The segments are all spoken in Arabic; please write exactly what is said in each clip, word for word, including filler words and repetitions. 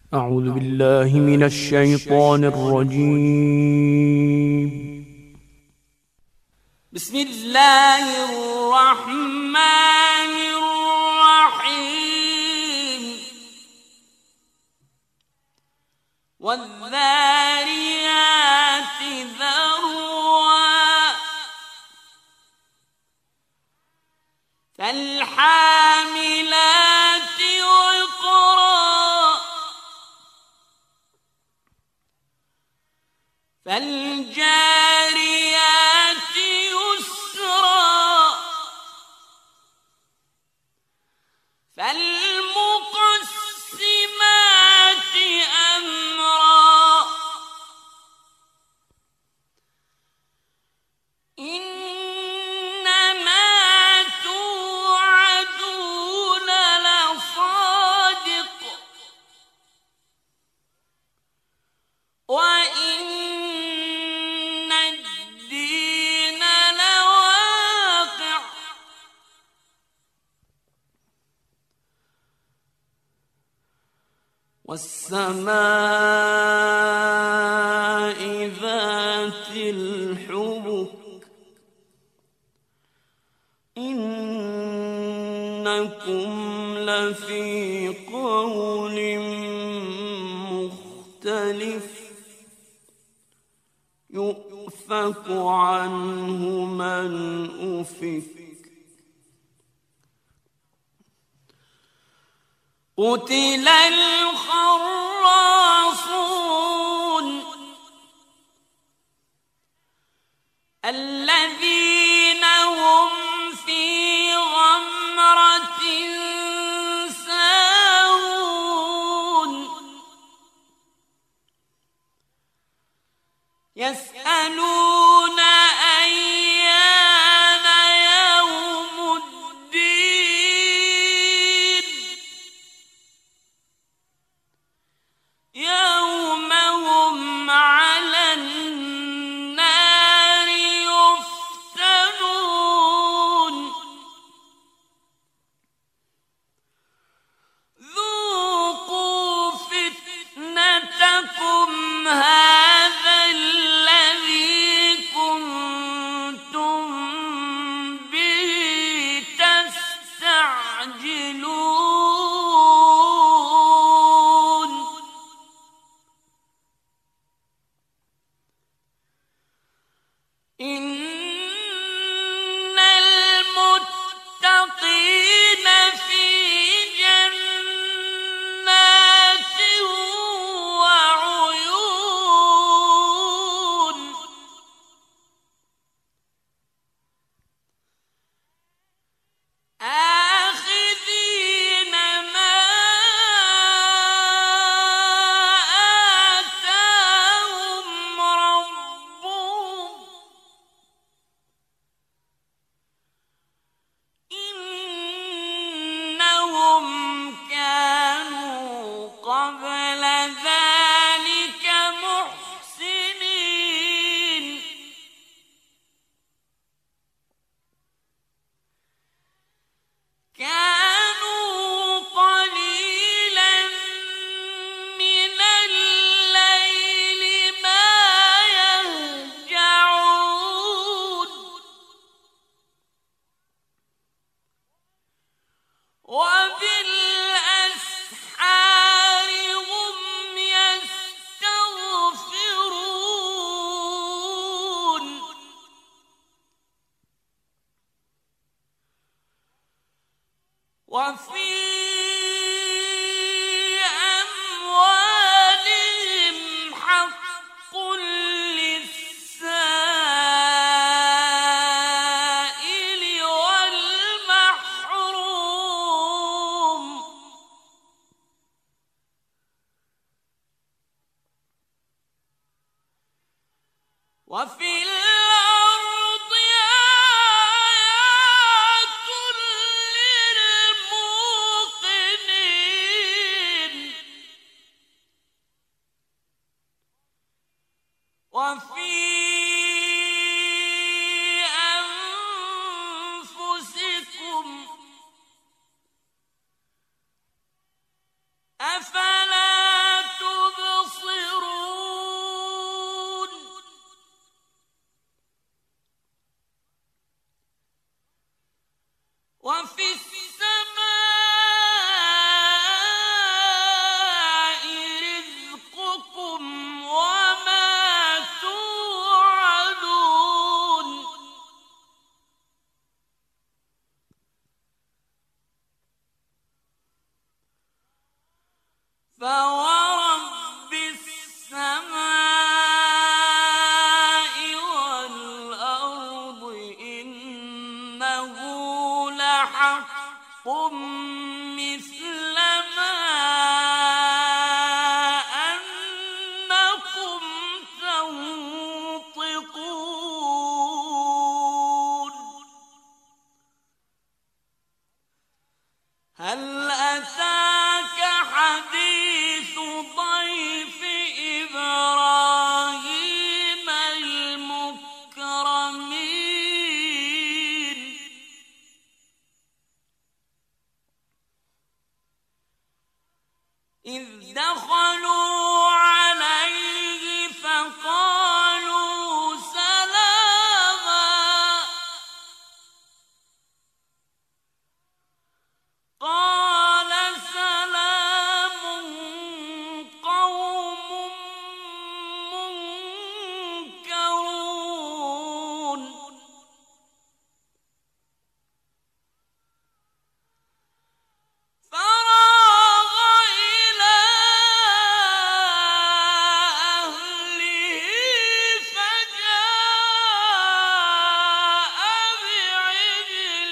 أعوذ بالله من الشيطان الرجيم. بسم الله الرحمن الرحيم. والذاريات ذروا فالحاملات وقرا فالجاريات يسرا فالمقسمات أمرا إنما توعدون لصادق وإن الدين لواقع والسماء ذات الحبك إنكم لفي قول مختلف يؤفك عنه من أفك قتل الخراصون الذين هم في غمرة ساهون يسألون أيان يوم الدين يوم هم على النار يفتنون ذوقوا فتنتكم هذا الذي كنتم به تستعجلون إن المتقين في جنات وعيون آخذين ما آتاهم ربهم إنهم كانوا قبل ذلك محسنين كانوا قليلا من الليل ما يهجعون وبالأسحار هم يستغفرون وفي أموالهم حق للسائل والمحروم وفي الأرض آيات للموقنين وفي أنفسكم أفلا فورب السماء والأرض إنه لحق مثل ما أنكم تنطقون هل أتاك حديث ضيف إبراهيم المكرمين إذ دخلوا عليه فقالوا سلاما قال سلام قوم منكرون فراغ إلى أهله فجاء بعجل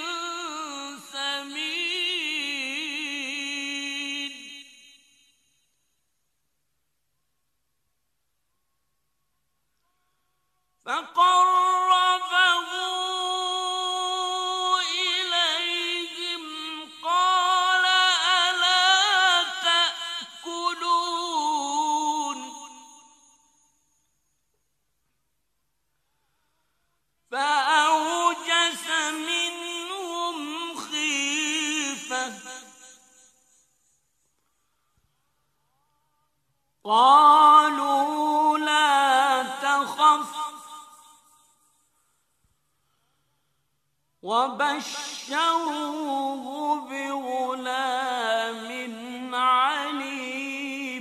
سمين فقربه إليهم قال ألا تأكلون فأوجس منهم خيفة قالوا لا تخف وبشروه بغلام عليم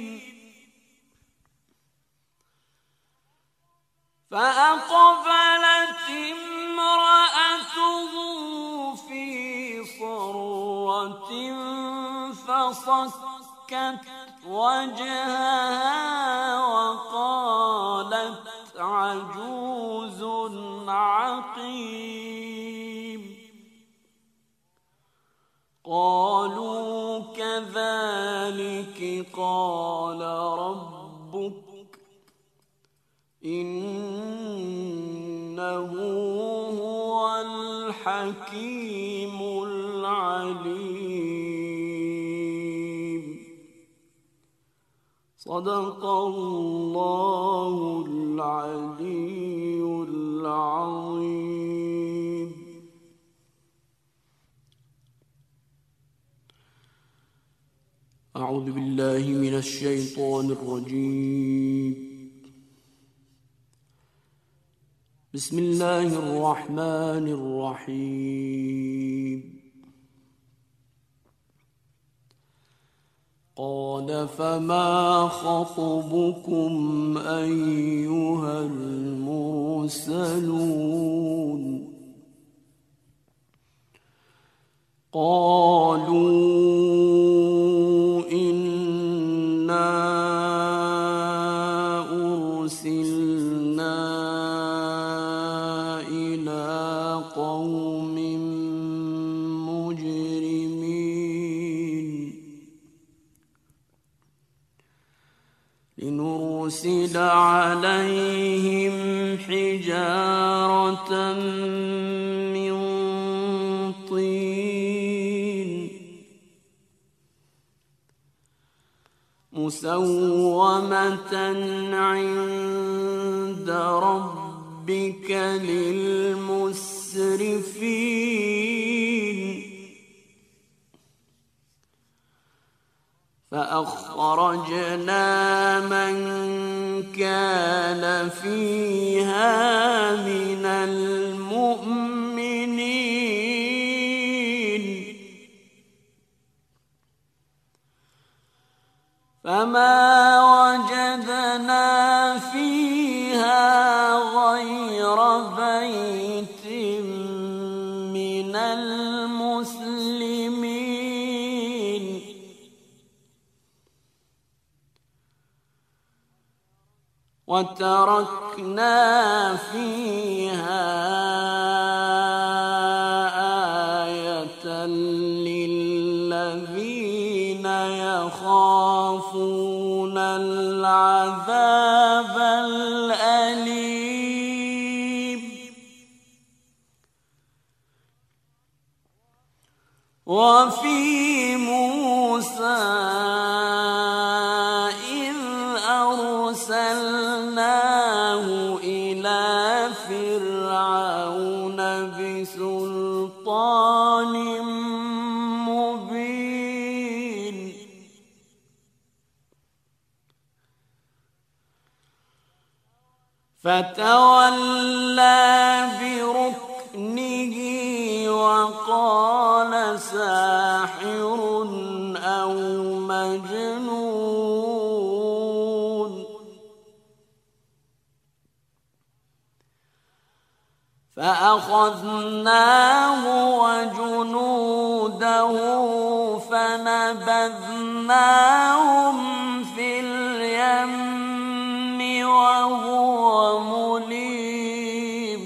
فأقبلت امرأته في صرة فصكت وجهها وقالت عجوز عقيم قالوا كذلك قال ربك إنه هو الحكيم العليم صدق الله العلي العظيم. أعوذ بالله من الشيطان الرجيم. بسم الله الرحمن الرحيم. قال فما خطبكم أيها المرسلون قالوا إنا أرسلنا إلى قوم مجرمين لنرسل عليهم حجارة من طين مسومة عند ربك للمسرفين فأخرجنا من كان فيها من المؤمنين فما وجدنا فيها غير بيت من المسلمين وتركنا فيها آية للذين يخافون العذاب الأليم وفي موسى إذ أرسلناه إلى فرعون بسلطان مبين فتولى بركنه وقال ساحر أو مجنون فأخذناه وجنوده فنبذناهم في اليم وهو مليم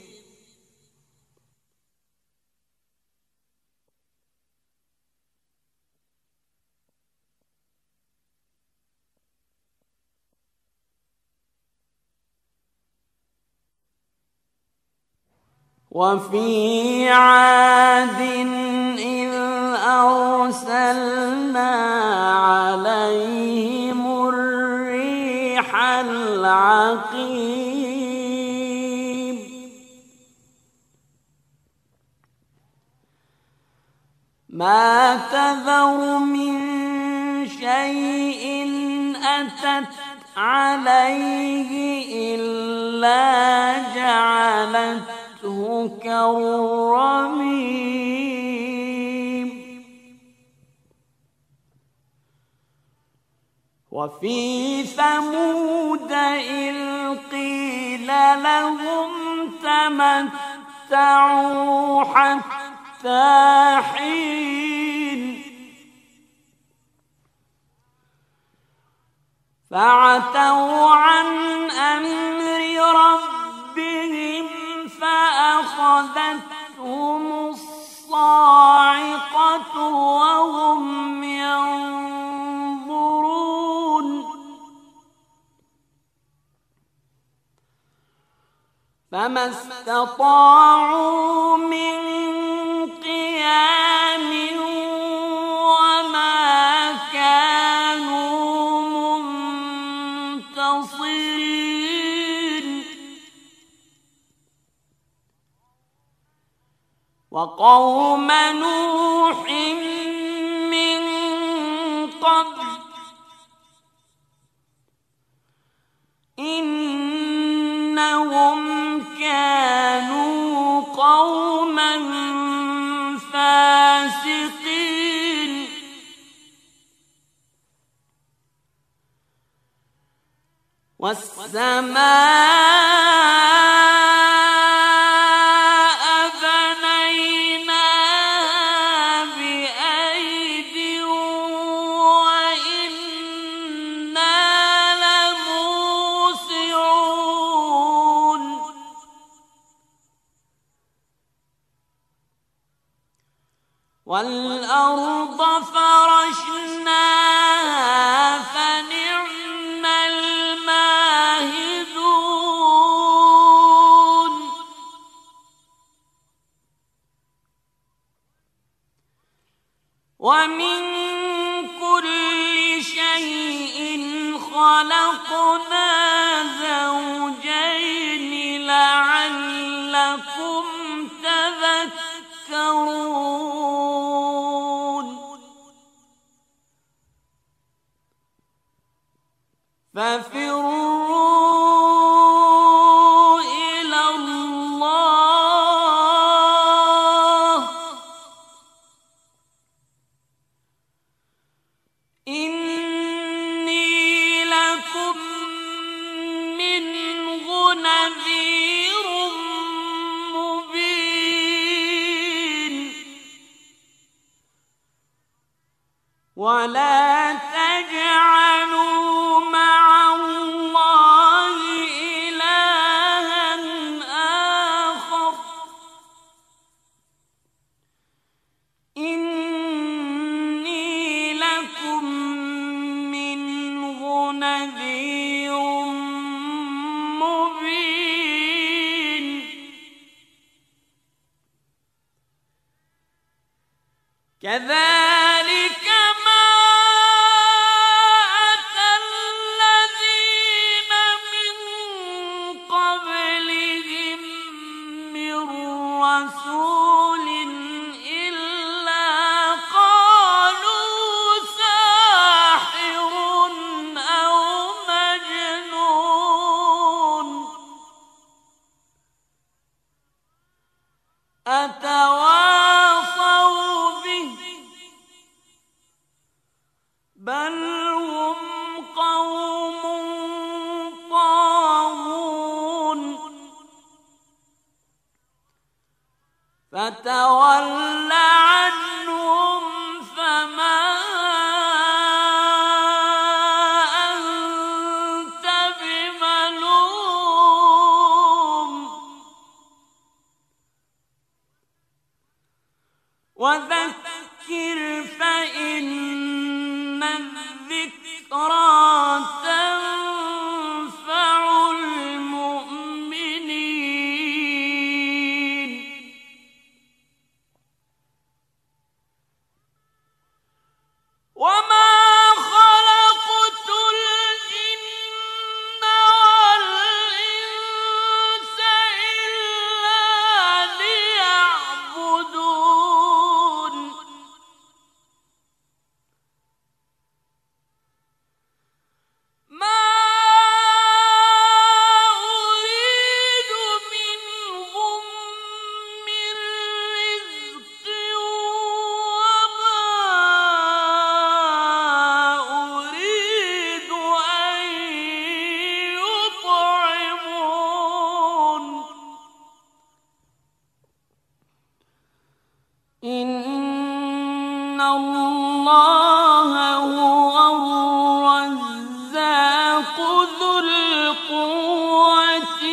وفي عاد إذ أرسلنا عليهم الريح العقيم ما تذر من شيء أتت عليه إلا جعلته كالرميم وفي ثمود إذ قيل لهم تمتعوا حتى حين فعتوا عن أمر ربهم فأخذتهم الصاعقة وهم ينظرون فما استطاعوا من قيام وما كانوا منتصرين وقوم نوح من قبل إنهم كانوا قوما فاسقين والسماء والأرض فرشناها فنعم الماهدون ومن كل شيء خلقنا زوجين لعلكم تذكرون ففروا إلى الله إني لكم منه نذير مبين ولا تجعلوا مع الله نذير مبين كذلك ما أتى الذين من قبلهم من رسول إلا قالوا ساحر أو مجنون أتواصوا به بل هم قوم طاغون فتول عنهم فما أنت بملوم وذكر فإن الذكرى تنفع المؤمنين وما خلقت الجن والإنس إلا ليعبدون ما أريد منهم من رزق وما أريد أن يطعمون إن الله هو الرزاق ذو القوة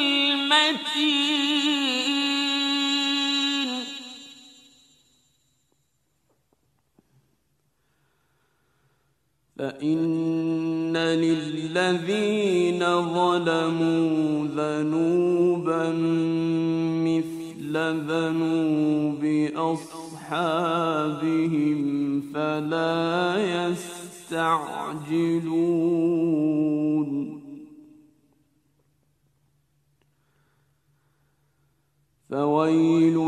المتين فإن للذين ظلموا ذنوبا مثل ذنوب أصحابهم فلا يستعجلون فويل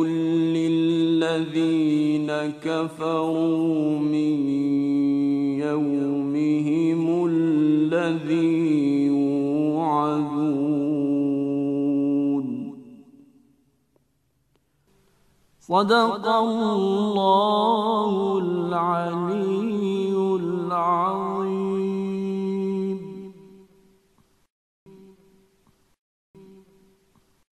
للذين كفروا من يومهم الذي يوعدون صدق الله العلي العظيم.